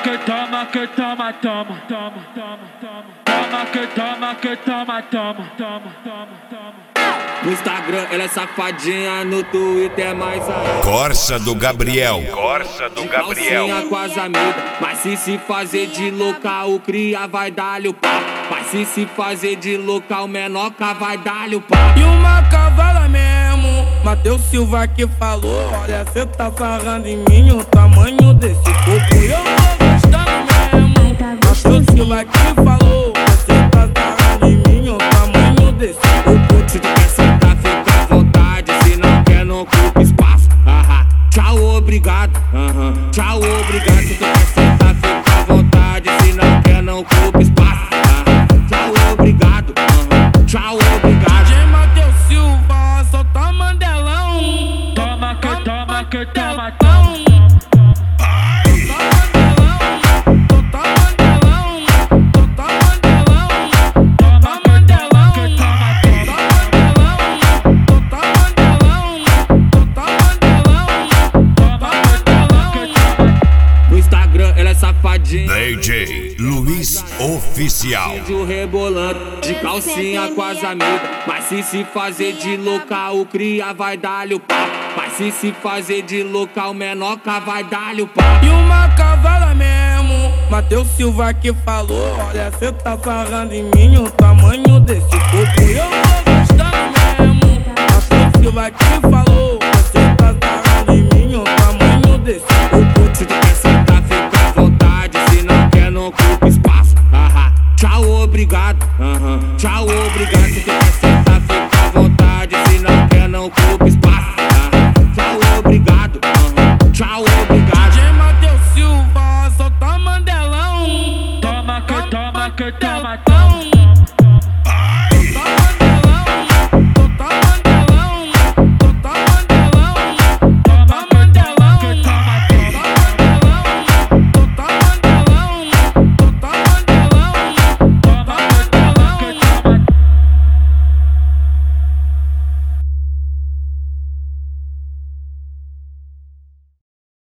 que toma, que toma, toma, toma, toma, toma. Toma que toma, que toma, toma, toma, toma, toma. No Instagram ela é safadinha, no Twitter é mais a Corsa do Gabriel. Corsa do Gabriel. calcinha com as amigas, mas se fazer de local, o cria vai dar-lhe o pau. Mas se fazer de local, menoca vai dar-lhe o pau. E uma cavala mesmo, Matheus Silva que falou: olha, cê tá sarrando em mim o tamanho desse corpo. E eu tô gostando mesmo. Matheus Silva que falou: você tá sarrando em mim o tamanho desse corpo. Se tu quer sentar, fica à vontade. Se não quer, não ocupa espaço. Tchau, obrigado. Tchau, obrigado. Se tu quer sentar, fica à vontade. Se não quer, não ocupa espaço. Tchau, obrigado. Tchau, obrigado. DJ Matheus Silva, solta Mandelão. Toma que toma, que toma, toma. DJ Luiz Oficial. Vídeo rebolando, de calcinha com as amigas. Mas se fazer de local, o cria vai dar-lhe o pau. Mas se fazer de local, menoca vai dar-lhe o pau. E uma cavala mesmo, Matheus Silva que falou: olha, cê tá sarrando em mim o tamanho desse corpo. E eu tô gostando mesmo. Matheus Silva que falou: você tá sarrando em mim o tamanho desse corpo. Se tu quer sentar, fica à vontade. Se não quer, não ocupa espaço. Tchau, obrigado. Tchau, obrigado. Se tu quer sentar, fica à vontade. Se não quer, não ocupa espaço. Tchau, obrigado. Tchau, obrigado. DJ Matheus Silva, solta Mandelão. Toma que toma, que toma, toma.